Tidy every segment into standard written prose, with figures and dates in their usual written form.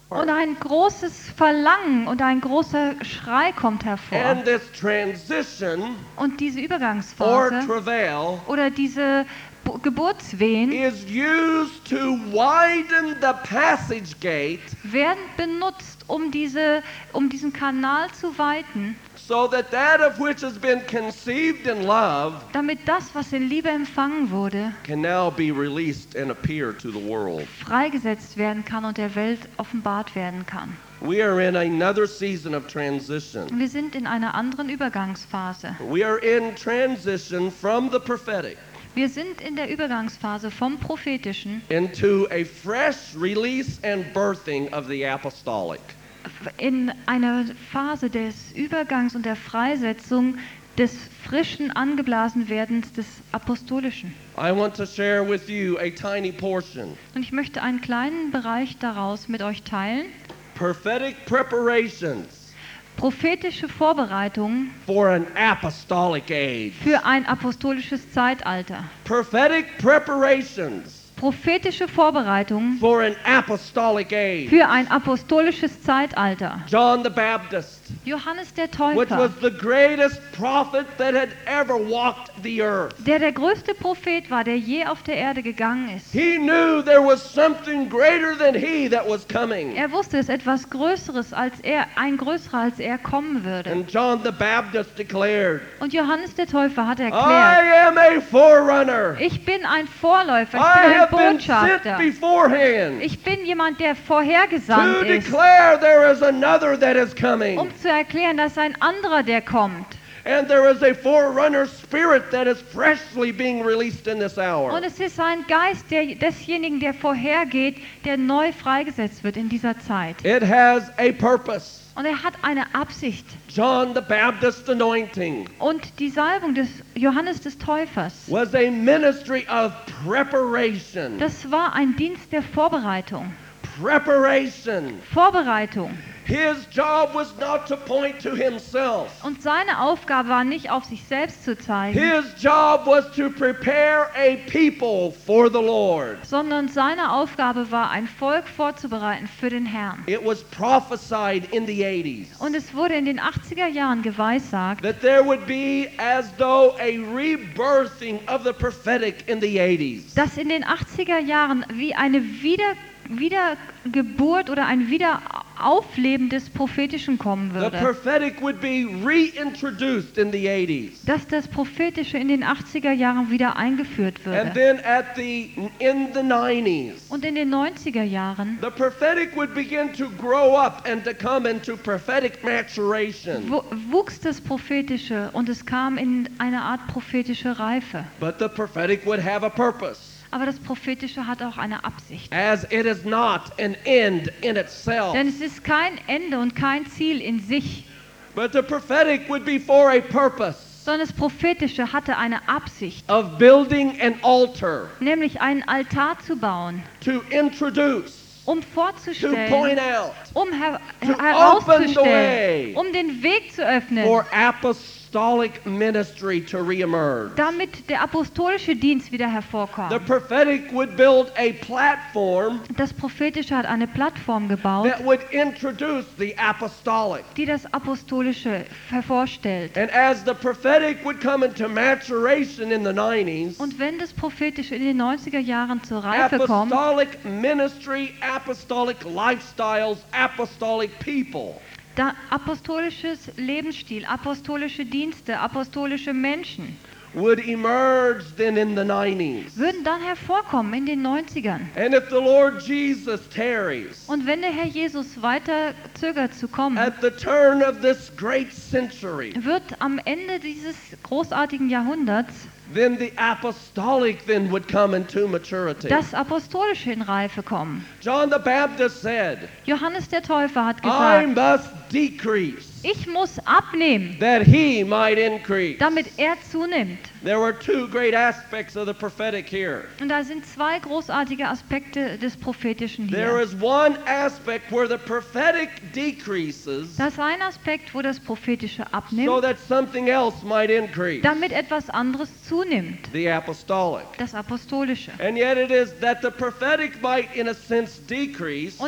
Und ein großes Verlangen und ein großer Schrei kommt hervor. And this transition Und diese or Übergangsphase travail oder diese Geburtswehen is used to widen the passage gate werden benutzt, um diesen Kanal zu weiten, so that that of which has been conceived in love damit das, was in Liebe empfangen wurde, can now be released and appear to the world. freigesetzt werden kann und der Welt offenbart werden kann. We are in another season of transition. Wir sind in einer anderen Übergangsphase. We are in transition from the prophetic Wir sind in der Übergangsphase vom Prophetischen into a fresh release and birthing of the apostolic. in einer Phase des Übergangs und der Freisetzung des frischen Angeblasenwerdens des Apostolischen. I want to share with you a tiny portion. Und ich möchte einen kleinen Bereich daraus mit euch teilen. Prophetic preparations Prophetische Vorbereitungen for an apostolic age. für ein apostolisches Zeitalter. Prophetic preparations Prophetische Vorbereitungen for an apostolic age. für ein apostolisches Zeitalter. John the Baptist, Johannes der which was Täufer, the greatest prophet that had ever walked the earth. der größte Prophet war, der je auf der Erde gegangen ist. He knew there was something greater than he that was coming. Er wusste, dass etwas Größeres als er, ein Größerer als er kommen würde. And John the Baptist declared, Und Johannes der Täufer hat I erklärt, am a forerunner. ich bin ein Vorläufer, I ich bin ein have been sent Botschafter. beforehand Ich bin jemand, der to vorhergesandt ist, declare there is another that is coming. um zu erklären, dass ein anderer, der kommt. And there is a forerunner spirit that is freshly being released in this hour. Und es ist ein Geist desjenigen, der vorhergeht, der neu freigesetzt wird in dieser Zeit. It has a purpose. Und er hat eine Absicht. John the Baptist anointing Und die Salbung des Johannes des Täufers, was a ministry of preparation. das war ein Dienst der Vorbereitung. Preparation. Vorbereitung. His job was not to point to himself. Und seine Aufgabe war nicht, auf sich selbst zu zeigen, His job was to prepare a people for the Lord. sondern seine Aufgabe war, ein Volk vorzubereiten für den Herrn. It was prophesied in the 80s Und es wurde in den 80er Jahren geweissagt, that there would be as though a rebirthing of the prophetic in the 80s. dass in den 80er Jahren wie eine Wiedergeburt oder ein Wiederaufleben des Prophetischen kommen The würde. prophetic would be reintroduced in the 80s. Dass das Prophetische in den 80er Jahren wieder eingeführt And würde. then in the 90s, Und in den 90er Jahren the prophetic would begin to grow up and to come into prophetic maturation. wuchs das Prophetische und es kam in eine Art prophetische Reife. But the prophetic would have a purpose, Aber das Prophetische hat auch eine Absicht. as it is not an end in itself. Denn es ist kein Ende und kein Ziel in sich, But the prophetic would be for a purpose sondern das Prophetische hatte eine Absicht, of building an altar, nämlich einen Altar zu bauen, to introduce, um to vorzustellen, point out, um open the herauszustellen, way um den Weg zu öffnen, for apostolic ministry to reemerge. damit der apostolische Dienst wieder The hervorkommt. prophetic would build a platform Das Prophetische hat eine Plattform gebaut, that would introduce the apostolic. die das Apostolische hervorstellt. And as the prophetic would come into maturation in the 90s, Und wenn das Prophetische in den 90er Jahren zur Reife kommt, apostolic ministry, apostolic lifestyles, apostolic people da apostolisches Lebensstil, apostolische Dienste, apostolische Menschen would emerge then in the 90s. würden dann hervorkommen in den 90ern. And if the Lord Jesus tarries Und wenn der Herr Jesus weiter zögert zu kommen, at the turn of this great century, wird am Ende dieses großartigen Jahrhunderts then the apostolic then would come into maturity. das Apostolische in Reife kommen. John the Baptist said, Johannes der Täufer hat I gesagt, must decrease ich muss abnehmen, that he might increase. damit er zunimmt. There were two great aspects of the prophetic here. Und da sind zwei großartige Aspekte des Prophetischen There hier. is one aspect where the prophetic decreases Das ist ein Aspekt, wo das Prophetische so abnimmt, that something else might increase, damit etwas anderes zunimmt, the apostolic. das Apostolische. And yet it is that the prophetic might in a sense decrease Und jetzt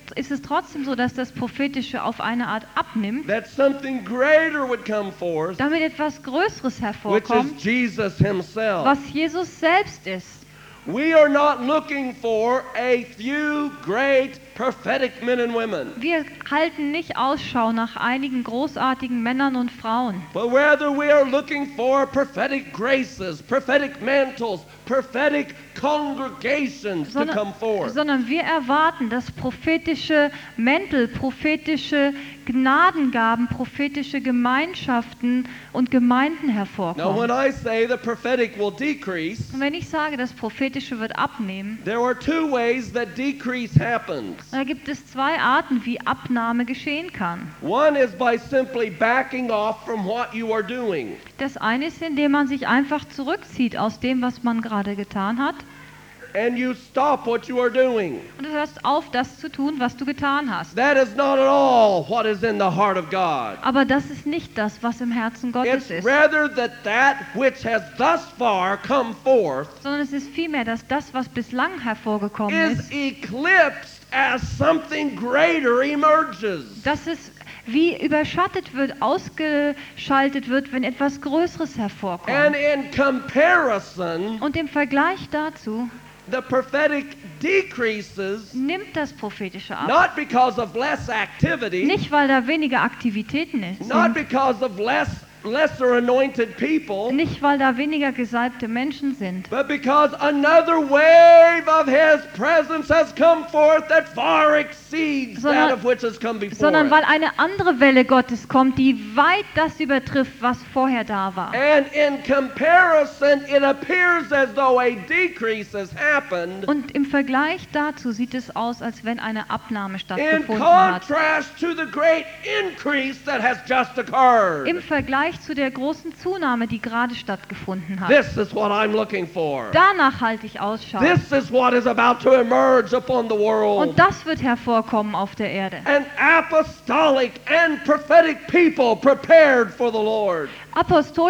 ist es trotzdem so, dass das Prophetische auf eine Art abnimmt, that something greater would come forth, damit etwas Größeres which hervorkommt, is Jesus himself. was Jesus selbst ist. We are not looking for a few great prophetic men and women, Wir halten nicht Ausschau nach einigen großartigen Männern und Frauen, but rather we are looking for prophetic graces, prophetic mantles, prophetic congregations to come forth. sondern wir erwarten, dass prophetische Mäntel, prophetische Gnadengaben, prophetische Gemeinschaften und Gemeinden Now, when hervorkommen. I say the prophetic will decrease, Und wenn ich sage, das Prophetische wird abnehmen, there are two ways that decrease happens. da gibt es zwei Arten, wie Abnahme geschehen kann. One is by simply backing off from what you are doing. Das eine ist, indem man sich einfach zurückzieht aus dem, was man gerade getan hat, And you stop what you are doing. und du hörst auf, das zu tun, was du getan hast. That is not at all what is in the heart of God. Aber das ist nicht das, was im Herzen Gottes It's ist, rather that which has thus far come forth sondern es ist vielmehr, dass das, was bislang hervorgekommen is ist, eclipsed as something greater emerges. dass es wie überschattet wird, ausgeschaltet wird, wenn etwas Größeres And hervorkommt. in comparison, Und im Vergleich dazu the prophetic decreases nimmt das Prophetische ab. not because of less activity, Nicht, weil da weniger Aktivitäten not sind, because of lesser anointed people, nicht, weil da weniger gesalbte Menschen sind, but because another wave of His presence has come forth that far exceeds that Sondern- of which has come before. sondern it. weil eine andere Welle Gottes kommt, die weit das übertrifft, was vorher da war. And in comparison, it appears as though a decrease has happened. Und im Vergleich dazu sieht es aus, als wenn eine Abnahme In stattgefunden hat. contrast to the great increase that has just occurred. Im Vergleich zu der großen Zunahme, die gerade stattgefunden hat. This is what I'm looking for. Danach halte ich Ausschau. This is what is about to emerge upon the world. Und das wird hervorkommen auf der Erde. An apostolic and prophetic people prepared for the Lord. Ein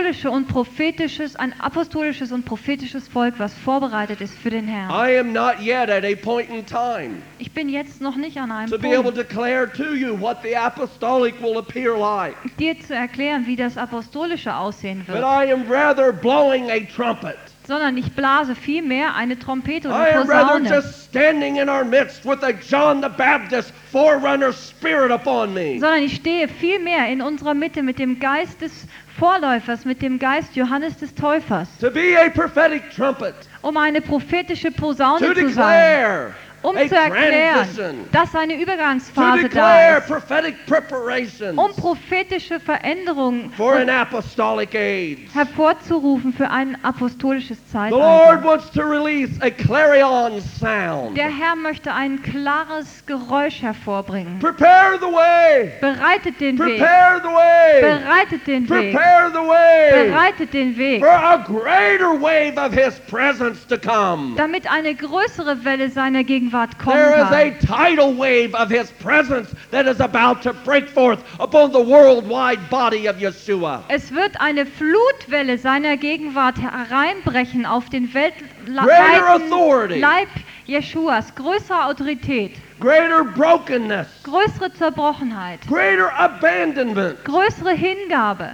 apostolisches und prophetisches Volk, was vorbereitet ist für den Herrn. I am not yet at a point in time Ich bin jetzt noch nicht an einem to be able Punkt, to declare to you what the apostolic will appear like. dir zu erklären, wie das Apostolische aussehen But wird, I am rather blowing a trumpet. sondern ich blase vielmehr eine Trompete oder I am rather Posaune, just standing in our midst with a John the Baptist forerunner spirit upon me. sondern ich stehe vielmehr in unserer Mitte mit dem Geist des Vorläufers, mit dem Geist Johannes des Täufers, To be a prophetic trumpet. um eine prophetische To Posaune zu sein, declare um a zu erklären, transition. dass eine To Übergangsphase da declare ist, prophetic preparations um prophetische Veränderungen for an apostolic age. hervorzurufen für ein apostolisches The Lord Zeitalter. wants to release a clarion sound. Der Herr möchte ein klares Geräusch hervorbringen. Prepare the way. Bereitet den Weg. Prepare the way. Bereitet den Weg. Prepare the way Bereitet den Weg. for a greater wave of His presence to come. Damit eine größere Welle seiner Gegenwart kommen There is a kann. tidal wave of His presence that is about to break forth upon the worldwide body of Yeshua. Es wird eine Flutwelle seiner Gegenwart hereinbrechen auf den Greater authority. Leib Jeschuas. Größere Autorität, Greater brokenness. größere Zerbrochenheit, Greater abandonment. größere Hingabe,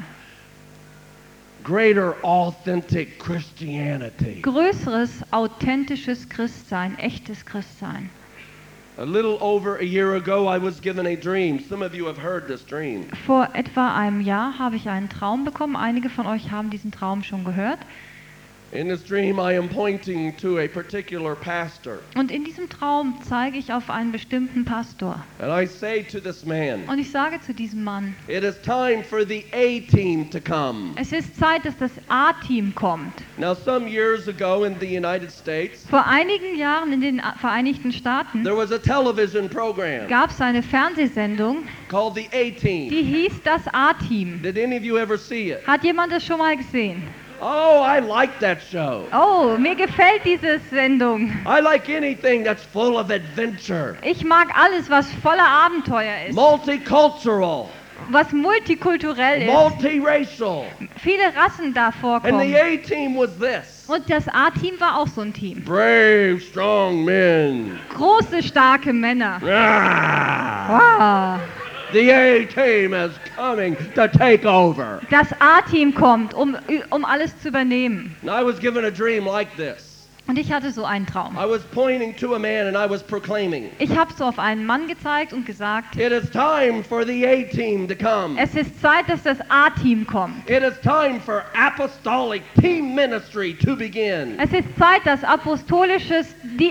Greater authentic Christianity. größeres authentisches Christsein, echtes Christsein. A little over a year ago, I was given a dream. Some of you have heard this dream. Vor etwa einem Jahr habe ich einen Traum bekommen. Einige von euch haben diesen Traum schon gehört. In this dream, I am pointing to a particular pastor. Und in diesem Traum zeige ich auf einen bestimmten Pastor. And I say to this man, Und ich sage zu diesem Mann, it is time for the A-team to come. es ist Zeit, dass das A-Team kommt. Now, some years ago in the United States, Vor einigen Jahren in den Vereinigten Staaten there was a television program gab es eine Fernsehsendung, called the A-team. die hieß das A-Team. Did any of you ever see it? Hat jemand das schon mal gesehen? Oh, I like that show. Oh, mir gefällt diese Sendung. I like anything that's full of adventure, Ich mag alles, was voller Abenteuer ist. multicultural. was multikulturell ist, multiracial. viele Rassen da And vorkommen. the A-team was this. Und das A-Team war auch so ein Team. Brave, strong men. Große, starke Männer. Ah, Wow. the A-team is coming to take over. Das A-Team kommt, um alles zu übernehmen. And I was given a dream like this. Und ich hatte so einen Traum. I was pointing to a man and I was proclaiming, Ich habe so auf einen Mann gezeigt und gesagt, it is time for the A-team to come. es ist Zeit, dass das A-Team kommt. It is time for apostolic team ministry to begin. Es ist Zeit, dass apostolischer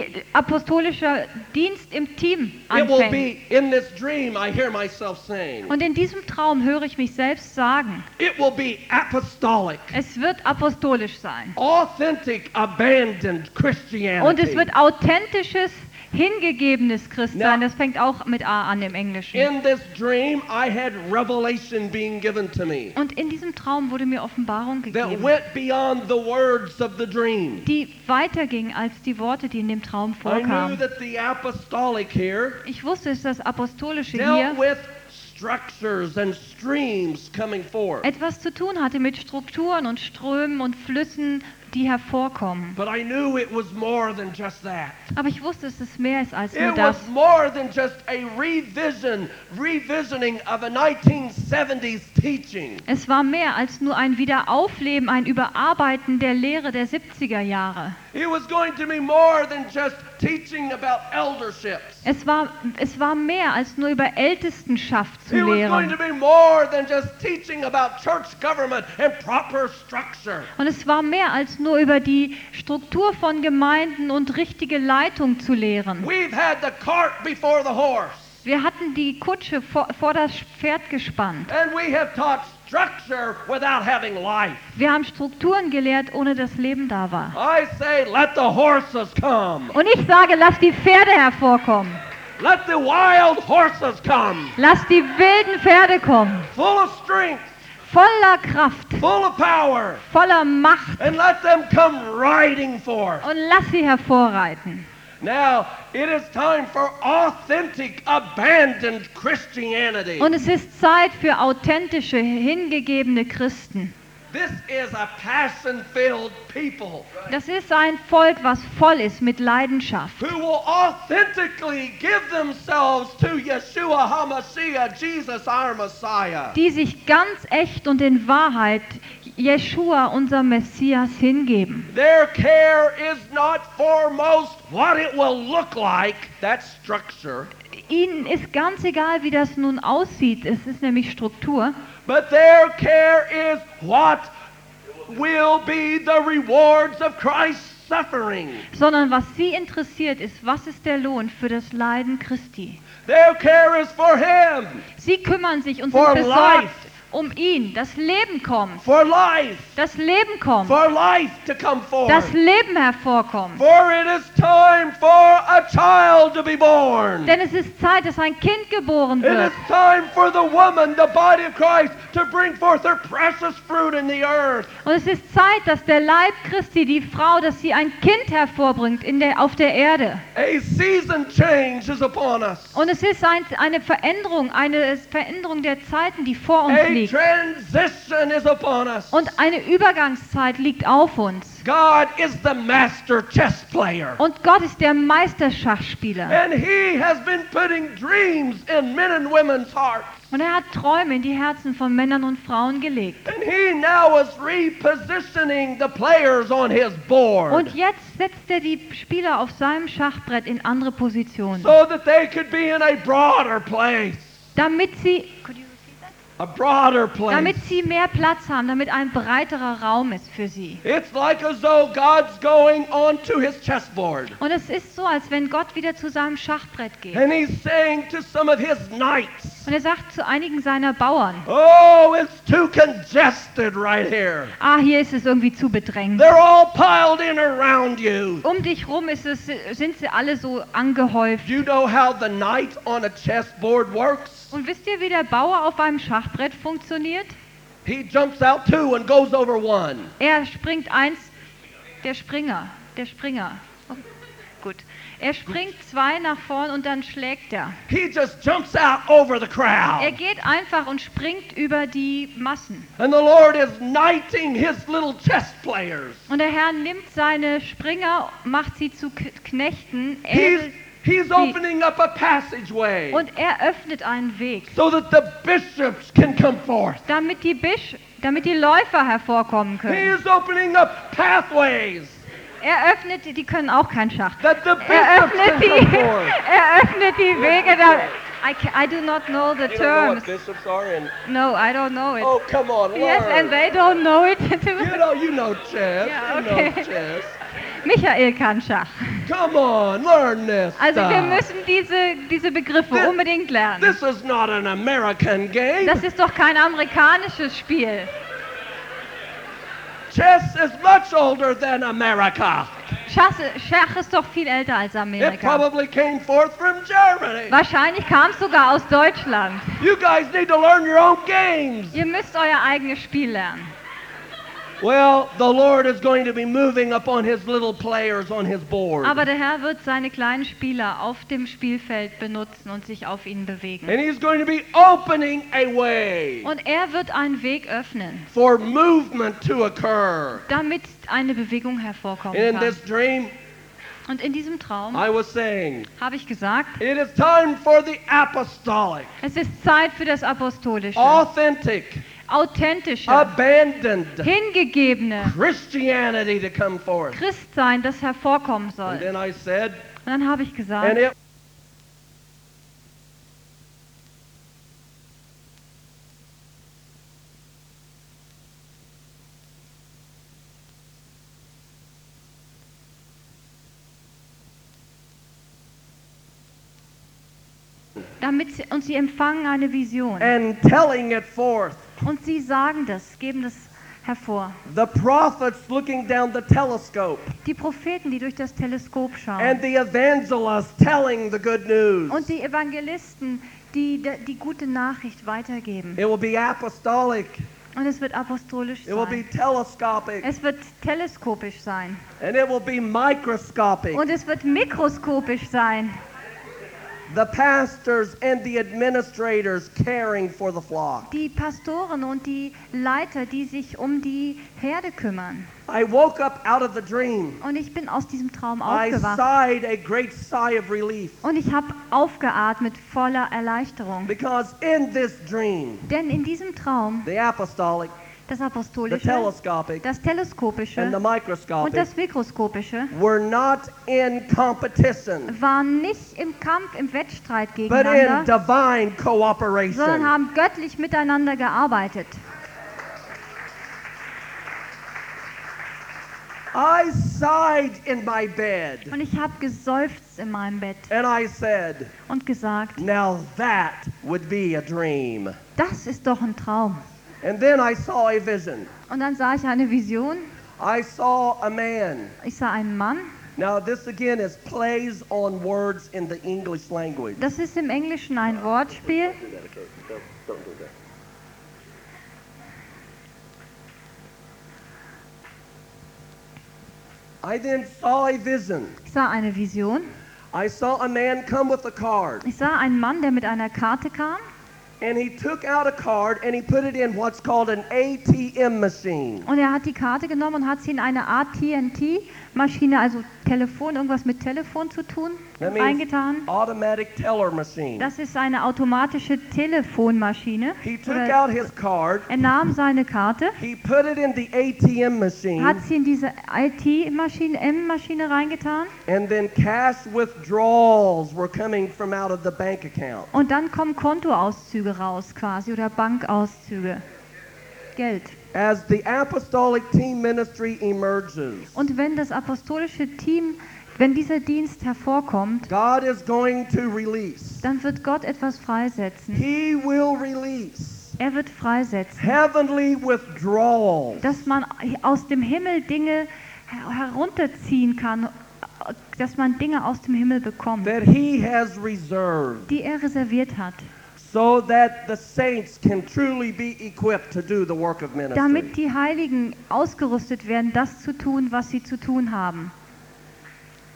Dienst im Team It will anfängt. be in this dream I hear myself saying, Und in diesem Traum höre ich mich selbst sagen, it will be apostolic, es wird apostolisch sein. authentic, abandoned Christianity. Und es wird authentisches, hingegebenes Christsein. Now- Das fängt auch mit A an im Englischen. In this dream, I had revelation being given to me Und in diesem Traum wurde mir Offenbarung that gegeben, went beyond the words of the dream. die weiterging als die Worte, die in dem Traum I knew vorkamen. that the apostolic here Ich wusste, es ist das Apostolische dealt hier with structures and streams coming forth. etwas zu tun hatte mit Strukturen und Strömen und Flüssen, die hervorkommen. But I knew it was more than just that. Aber ich wusste, dass es mehr ist als nur It das. was more than just a revisiting of a 1970s teaching. Es war mehr als nur ein Wiederaufleben, ein Überarbeiten der Lehre der 70er Jahre. It was going to be more than just teaching about elderships. Es war mehr als nur über Ältestenschaft zu It was going to lehren. be more than just teaching about church government and proper structure. Und es war mehr als nur über die Struktur von Gemeinden und richtige Leitung zu lehren. We've had the cart before the horse, Wir hatten die Kutsche vor das Pferd gespannt. and we have taught structure without having life. Wir haben Strukturen gelehrt, ohne dass Leben da war. I say, let the horses come. Und ich sage, lass die Pferde hervorkommen. Let the wild horses come, Lass die wilden Pferde kommen. full of strength, Voller Kraft, full of power, voller Macht. and let them come riding forth. Und lass sie hervorreiten. Now, it is time for authentic, abandoned Christianity. Und es ist Zeit für authentische, hingegebene Christen. This is a passion-filled people Das ist ein Volk, was voll ist mit Leidenschaft. who will authentically give themselves to Yeshua HaMashiach, Jesus our Messiah. Die sich ganz echt und in Wahrheit Jeschua, unser Messias, hingeben. Their care is not foremost what it will look like, that structure, Ihnen ist ganz egal, wie das nun aussieht. Es ist nämlich Struktur. but their care is what will be the rewards of Christ's suffering. Sondern was sie interessiert ist, was ist der Lohn für das Leiden Christi? Their care is for Him, Sie kümmern sich und For sind besorgt life. um ihn. Das Leben kommt. for life, Das Leben kommt. for life to come forth. Das Leben hervorkommt. For it is time for a child to be born. Denn es ist Zeit, dass ein Kind geboren It wird. is time for the woman, the body of Christ, to bring forth her precious fruit in the earth. Und es ist Zeit, dass der Leib Christi, die Frau, dass sie ein Kind hervorbringt auf der Erde. A season change is upon us. Und es ist eine Veränderung der Zeiten, die vor uns A liegt. transition is upon us. Und eine Übergangszeit liegt auf uns. God is the master chess player. Und Gott ist der Meisterschachspieler. And He has been putting dreams in men and women's hearts. Und er hat Träume in die Herzen von Männern und Frauen gelegt. And He now is repositioning the players on His board Und jetzt setzt er die Spieler auf seinem Schachbrett in andere Positionen, so that they could be in a broader place. damit sie A broader place. damit sie mehr Platz haben, damit ein breiterer Raum ist für sie. It's like as though God's going onto His chessboard. Und es ist so, als wenn Gott wieder zu seinem Schachbrett geht. And He's saying to some of His knights, Und er sagt zu einigen seiner Bauern, oh, it's too congested right here. hier ist es irgendwie zu bedrängt. They're all piled in around you. Um dich rum sind sie alle so angehäuft. You know how the knight on a chessboard works? Und wisst ihr, wie der Bauer auf einem Schachbrett funktioniert? He jumps out two and goes over one. Er springt der Springer. Oh, gut. Er springt 2 nach vorn und dann schlägt er. He just jumps out over the crowd. Er geht einfach und springt über die Massen. And the Lord is knighting his little chess players. Und der Herr nimmt seine Springer, macht sie zu Knechten. He's opening up a passageway Und er öffnet einen Weg, so that the bishops can come forth. damit die Läufer hervorkommen He können. is opening up pathways Er öffnet, die können auch kein Schach. that the Er bishops öffnet can come forth. er öffnet die Wege. I do not know the You don't know terms. what bishops are and No, I don't know it. oh, come on, Yes, and learn. they don't know it. You know chess. Yeah, You okay. know chess. Michael kann Schach. Come on, learn this Also wir stuff. müssen diese Begriffe This- unbedingt lernen. This is not an American game. Das ist doch kein amerikanisches Spiel. Chess is much older than America. Schach ist doch viel älter als It Amerika. probably came forth from Germany. Wahrscheinlich kam es sogar aus Deutschland. You guys need to learn your own games. Ihr müsst euer eigenes Spiel lernen. Well, the Lord is going to be moving upon his little players on his board. Aber der Herr wird seine kleinen Spieler auf dem Spielfeld benutzen und sich auf ihnen bewegen. And he's going to be opening a way Und er wird einen Weg öffnen, for movement to occur. damit eine Bewegung hervorkommen In kann. this dream, Und in diesem Traum I was saying, habe ich gesagt, it is time for the apostolic, es ist Zeit für das Apostolische, authentic, authentische, abandoned hingegebene Christianity to come forth. Christsein, das hervorkommen And soll. then I said, Und dann habe ich and gesagt, it und sie empfangen eine Vision. and telling it forth. Und sie sagen das, geben das hervor. The prophets looking down the telescope Die Propheten, die durch das Teleskop and schauen. the evangelists telling the good news. Und die Evangelisten, die die gute Nachricht weitergeben. It will be apostolic. Und es wird apostolisch It will be sein. telescopic. Es wird teleskopisch sein. And it will be microscopic. Und es wird mikroskopisch sein. The pastors and the administrators caring for the flock. Die Pastoren und die Leiter, die sich um die Herde kümmern. I woke up out of the dream. Und ich bin aus diesem Traum I aufgewacht. sighed a great sigh of relief Und ich habe aufgeatmet voller Erleichterung. because in this dream, Denn in diesem Traum, the apostolic, das the Apostolische, telescopic, das and Teleskopische the und microscopic das Mikroskopische were not in competition, waren nicht im Kampf, im Wettstreit but in gegeneinander, divine sondern cooperation. haben göttlich miteinander gearbeitet. I sighed in my bed Und ich habe geseufzt in meinem Bett and I said, und gesagt, now that would be a dream. das ist doch ein Traum. And then I saw a vision. Und dann sah ich eine Vision. I saw a man. Ich sah einen Mann. Now this again is plays on words in the English language. Das ist im Englischen ein Wortspiel. Don't do that. I then saw a vision. Ich sah eine Vision. I saw a man come with a card, Ich sah einen Mann, der mit einer Karte kam. and he took out a card and he put it in what's called an ATM machine. Und er hat die Karte genommen und hat sie in eine AT&T-Maschine, also Telefon, irgendwas mit Telefon zu tun, That means eingetan. automatic teller machine. Das ist eine automatische Telefonmaschine. He took Oder out his card, er nahm seine Karte, he put it in the ATM machine, hat sie in diese IT-Maschine, M-Maschine reingetan and then cash withdrawals were coming from out of the bank account. und dann kommen Kontoauszüge raus quasi oder Bankauszüge. Geld. As the apostolic team ministry emerges, Und wenn das apostolische Team, wenn dieser Dienst hervorkommt, God is going to release. dann wird Gott etwas freisetzen. He will release Er wird freisetzen, heavenly withdrawals dass man aus dem Himmel Dinge herunterziehen kann, dass man Dinge aus dem Himmel bekommt, that He has reserved, die er reserviert hat, so that the saints can truly be equipped to do the work of ministry. damit die Heiligen ausgerüstet werden, das zu tun, was sie zu tun haben.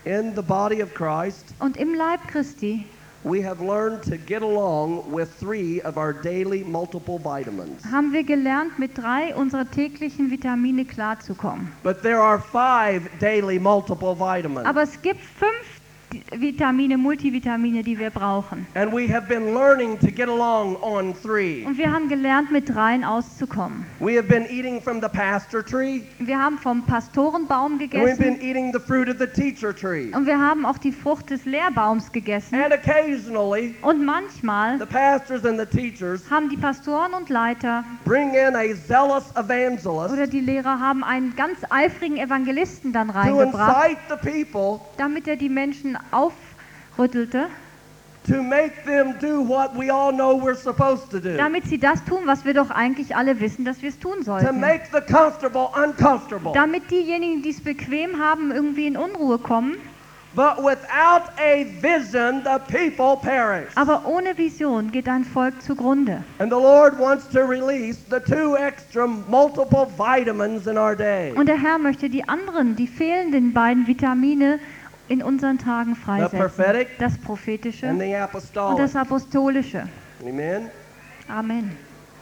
In the body of Christ, Und im Leib Christi we have learned to get along with 3 of our daily multiple vitamins. haben wir gelernt, mit 3 unserer täglichen Vitamine klarzukommen. But there are 5 daily multiple vitamins. Aber es gibt 5 Vitamine, Multivitamine, die wir brauchen. And we have been learning to get along on 3. Und wir haben gelernt, mit 3 auszukommen. We have been eating from the pastor tree, Wir haben vom Pastorenbaum and we've been gegessen eating the fruit of the teacher tree. und wir haben auch die Frucht des Lehrbaums gegessen. And occasionally, Und manchmal the pastors and the teachers haben die Pastoren und Leiter bring in a zealous evangelist oder die Lehrer haben einen ganz eifrigen Evangelisten dann to reingebracht, incite the people damit er die Menschen aufrüttelte, to make them do what we all know we're supposed to do. damit sie das tun, was wir doch eigentlich alle wissen, dass wir es tun To sollten. make the comfortable uncomfortable. Damit diejenigen, die es bequem haben, irgendwie in Unruhe kommen. But without a vision, the people perish. Aber ohne Vision geht ein Volk zugrunde. And the Lord wants to release the 2 extra multiple vitamins in our day. Und der Herr möchte die anderen, die fehlenden beiden Vitamine in unseren Tagen The freisetzen. prophetic Das Prophetische and the und apostolic. das Apostolische. Amen. Amen.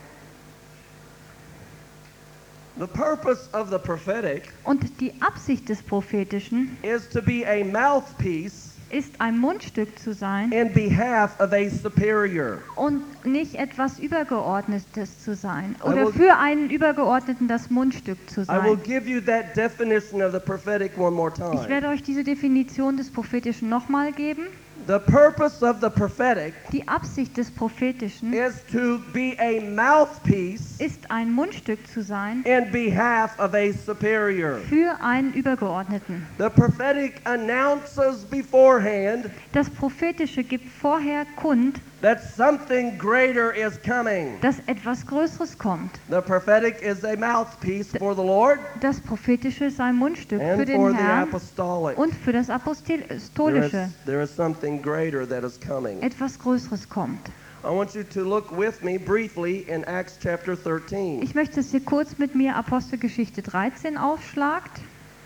The purpose of the prophetic Und die Absicht des Prophetischen is to be a mouthpiece ist, ein Mundstück zu sein in behalf of a superior. und nicht etwas Übergeordnetes zu sein. I Oder will- für einen Übergeordneten das Mundstück zu I will sein. give you that definition of the prophetic one more Ich time. werde euch diese Definition des Prophetischen nochmal geben. The purpose of the prophetic Die Absicht des Prophetischen is to be a mouthpiece ist, ein Mundstück zu sein in behalf of a superior. für einen Übergeordneten. The prophetic announces beforehand Das Prophetische gibt vorher kund, that something greater is coming. dass etwas Größeres kommt. The prophetic is a mouthpiece for the Lord Das Prophetische ist ein Mundstück für and den for the Herrn apostolic. und für das Apostolische. There is something greater that is coming. Etwas Größeres kommt. I want you to look with me briefly in Acts chapter 13. Ich möchte, dass ihr kurz mit mir Apostelgeschichte 13 aufschlagt.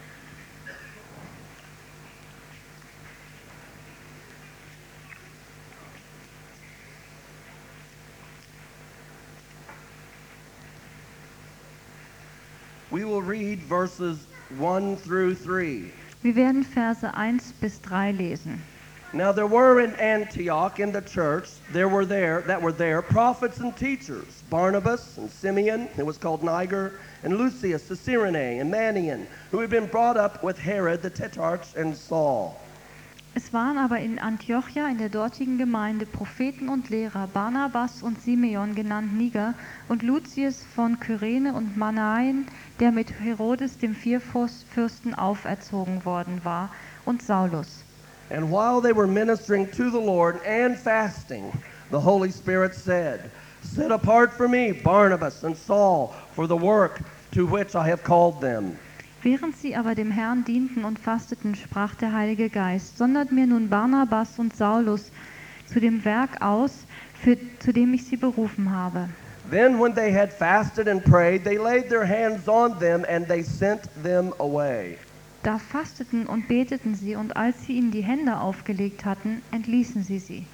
We will read verses 1 through 3. Wir werden Verse 1 bis 3 lesen. Now there were in Antioch in the church, that were there prophets and teachers, Barnabas and Simeon, who was called Niger, and Lucius the Cyrene, and Manaen, who had been brought up with Herod the Tetrarch and Saul. Es waren aber in Antiochia in der dortigen Gemeinde Propheten und Lehrer, Barnabas und Simeon genannt Niger und Lucius von Kyrene und Manaen, der mit Herodes dem Vierfürsten auferzogen worden war, und Saulus. And while they were ministering to the Lord and fasting, the Holy Spirit said, Set apart for me Barnabas and Saul for the work to which I have called them. Während sie aber dem Herrn dienten und fasteten, sprach der Heilige Geist, sondert mir nun Barnabas und Saulus zu dem Werk aus, zu dem ich sie berufen habe. Then when they had fasted and prayed, they laid their hands on them and they sent them away. Da fasteten und beteten sie, und als sie ihnen die Hände aufgelegt hatten, entließen sie sie.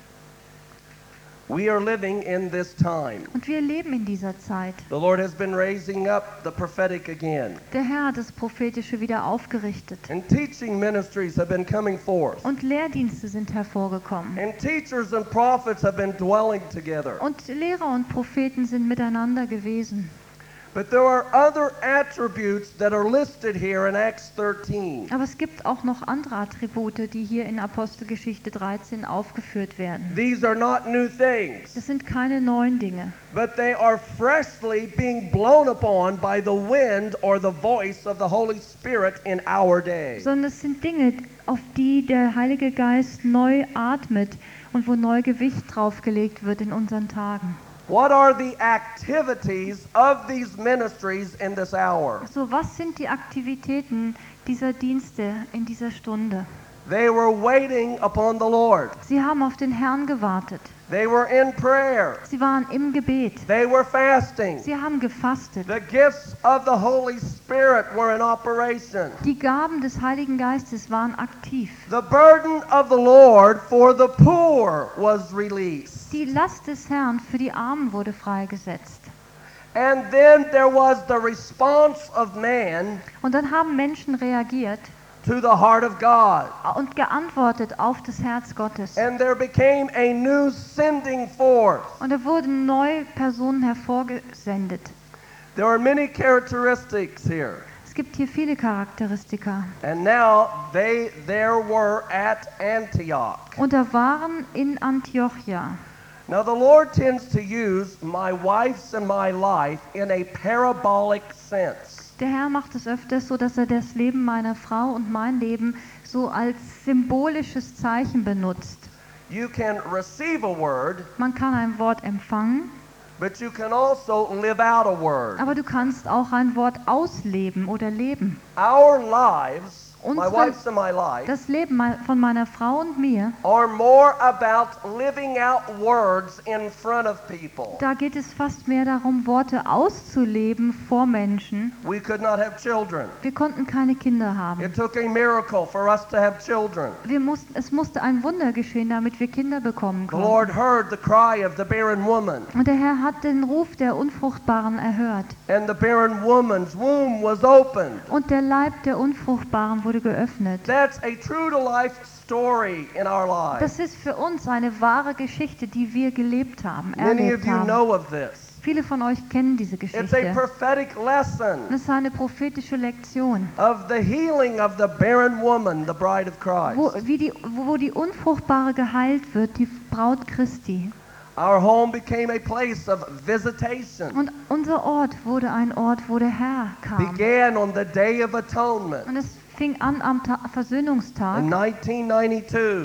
We are living in this time. Und wir leben in dieser Zeit. The Lord has been raising up the prophetic again. Der Herr hat das Prophetische wieder aufgerichtet. And teaching ministries have been coming forth. Und Lehrdienste sind hervorgekommen. And teachers and prophets have been dwelling together. Und Lehrer und Propheten sind miteinander gewesen. But there are other attributes that are listed here in Acts 13. Aber es gibt auch noch andere Attribute, die hier in Apostelgeschichte 13 aufgeführt werden. These are not new things, Das sind keine neuen Dinge, but they are freshly being blown upon by the wind or the voice of the Holy Spirit in our day. sondern es sind Dinge, auf die der Heilige Geist neu atmet und wo neu Gewicht draufgelegt wird in unseren Tagen. What are the activities of these ministries in this hour? So, was sind die Aktivitäten dieser Dienste in dieser Stunde? They were waiting upon the Lord. Sie haben auf den Herrn gewartet. They were in prayer. Sie waren im Gebet. They were fasting. Sie haben gefastet. The gifts of the Holy Spirit were in operation. Die Gaben des Heiligen Geistes waren aktiv. The burden of the Lord for the poor was released. Die Last des Herrn für die Armen wurde freigesetzt. And then there was the response of man Und dann haben Menschen reagiert to the heart of God. und geantwortet auf das Herz Gottes. And there became a new sending forth. Und da wurden neue Personen hervorgesendet. There are many characteristics here. Es gibt hier viele Charakteristika. And now there were at Antioch. Und da waren in Antiochia. Now the Lord tends to use my wife's and my life in a parabolic sense. Der Herr macht es öfters so, dass er das Leben meiner Frau und mein Leben so als symbolisches Zeichen benutzt. You can receive a word, Man kann ein Wort empfangen, but you can also live out a word. aber du kannst auch ein Wort ausleben oder leben. Our lives, my Unsere- wife's and my life, Das Leben von meiner Frau und mir, are more about living out words in front of people. da geht es fast mehr darum, Worte auszuleben vor Menschen. We could not have children. Wir konnten keine Kinder haben. It took a miracle for us to have children. Es musste ein Wunder geschehen, damit wir Kinder bekommen The Lord konnten. heard the cry of the barren woman, Und der Herr hat den Ruf der Unfruchtbaren erhört. and the barren woman's womb was opened. Und der Leib der Unfruchtbaren wurde geöffnet. That's a true-to-life story in our lives. Das ist für uns eine wahre Geschichte, die wir gelebt haben, Many of erlebt you haben. know of this. Viele von euch kennen diese It's a Geschichte. prophetic lesson Das ist eine prophetische Lektion, of the healing of the barren woman, the bride of Christ. wo die Unfruchtbare geheilt wird, die Braut Christi. Our home became a place of visitation. Und unser Ort wurde ein Ort, wo der Herr kam. Began on the Day of Atonement Und es fing an am Versöhnungstag in 1992.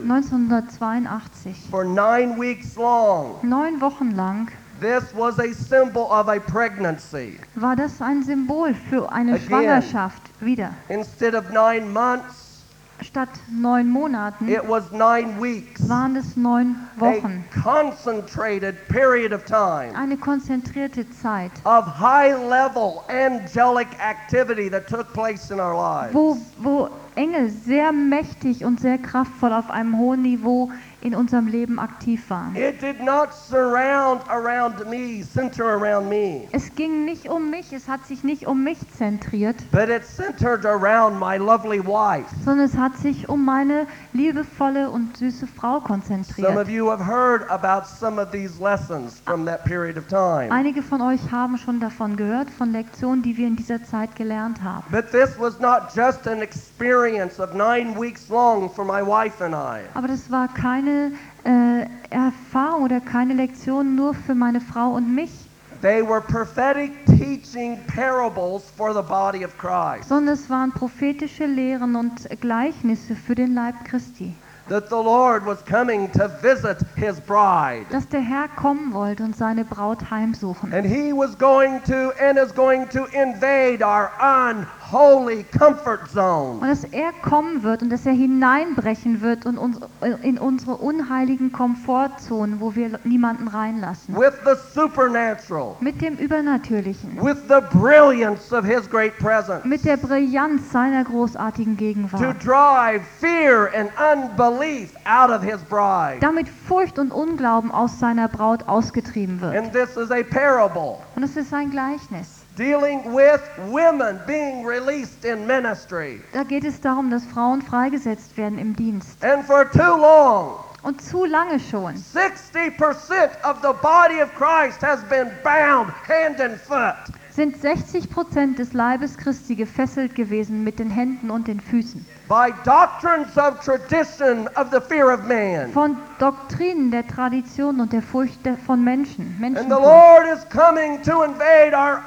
1982. For 9 weeks long, 9 Wochen lang this was a symbol of a pregnancy. war das ein Symbol für eine Again. Schwangerschaft wieder. Instead of 9 months, Statt 9 Monaten it was 9 weeks. waren es 9 Wochen. A concentrated period of time Eine konzentrierte Zeit, of high-level angelic activity that took place in our lives. wo Engel sehr mächtig und sehr kraftvoll auf einem hohen Niveau in unserem Leben aktiv waren. It did not surround around me, center around me, Es ging nicht um mich, es hat sich nicht um mich zentriert, but it centered around my lovely wife. sondern es hat sich um meine liebevolle und süße Frau Some of konzentriert. you have heard about some of these lessons from that period of time. Einige von euch haben schon davon gehört, von Lektionen, die wir in dieser Zeit gelernt haben. But this was not just an experience of 9 weeks long for my wife and I. Aber das war keine Erfahrung oder keine Lektion nur für meine Frau und mich, They were prophetic teaching parables for the body of Christ. sondern es waren prophetische Lehren und Gleichnisse für den Leib Christi. That the Lord was coming to visit his bride. Dass der Herr kommen wollte und seine Braut heimsuchen. And he was going to and is going to invade our unholy comfort zone. Und dass er kommen wird und dass er hineinbrechen wird und in unsere unheiligen Komfortzonen, wo wir niemanden reinlassen. With the supernatural. Mit dem Übernatürlichen. With the brilliance of his great presence. Mit der Brillanz seiner großartigen To Gegenwart. drive fear and unbelief out of his bride. Damit Furcht und Unglauben aus seiner Braut ausgetrieben wird. And this is a parable Und es ist ein Gleichnis. dealing with women being released in ministry. Da geht es darum, dass Frauen freigesetzt werden im Dienst. And for too long, Und zu lange schon 60% of the body of Christ has been bound hand and foot sind 60% des Leibes Christi gefesselt gewesen mit den Händen und den Füßen. by doctrines of tradition of the fear of man. Von Doktrinen der Tradition und der Furcht von Menschen. And the Menschenfurcht. Lord is coming to invade our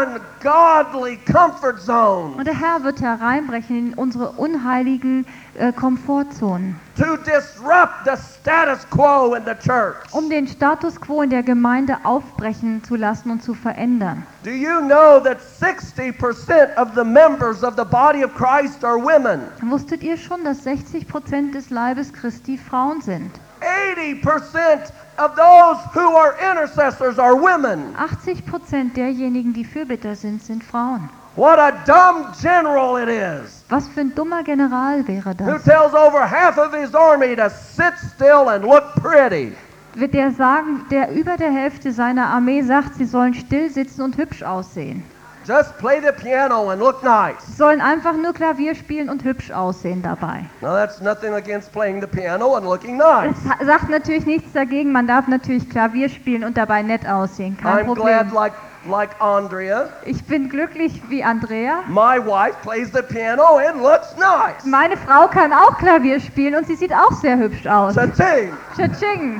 ungodly comfort zone, Und der Herr wird hereinbrechen in unsere unheiligen Komfortzonen, to disrupt the status quo in the church. um den Status quo in der Gemeinde aufbrechen zu lassen und zu verändern. Do you know that 60% of the members of the body of Christ are women? wusstet ihr schon, dass 60% des Leibes Christi Frauen sind? 80% of those who are intercessors are women. 80% derjenigen, die Fürbitter sind, sind Frauen. What a dumb general it is, Was für ein dummer General wäre who das? tells over half of his army to sit still and look pretty. Wird der sagen, der über der Hälfte seiner Armee sagt, sie sollen still sitzen und hübsch aussehen. Just play the piano and look nice. Sie sollen einfach nur Klavier spielen und hübsch aussehen dabei. Now that's nothing against playing the piano and looking nice. Das sagt natürlich nichts dagegen, man darf natürlich Klavier spielen und dabei nett aussehen, kein I'm glad, Problem. like Andrea, Ich bin glücklich wie Andrea. my wife plays the piano and looks nice. Meine Frau kann auch Klavier spielen und sie sieht auch sehr hübsch aus. Cha-ching. Tschatsching.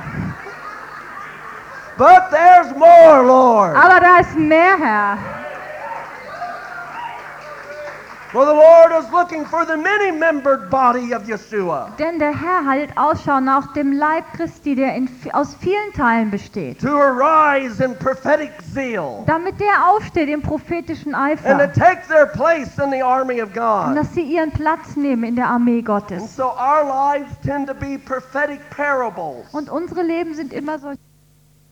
But there's more, Lord. Aber da ist mehr, Herr. For the Lord is looking for the many-membered body of Yeshua Denn der Herr hält Ausschau nach dem Leib Christi, der aus vielen Teilen besteht. to arise in prophetic zeal Damit der aufsteht im prophetischen and to Eifer. take their place in the army of Und God. dass sie ihren Platz nehmen in der Armee And Gottes. so our lives tend to be prophetic parables. Und unsere Leben sind immer solche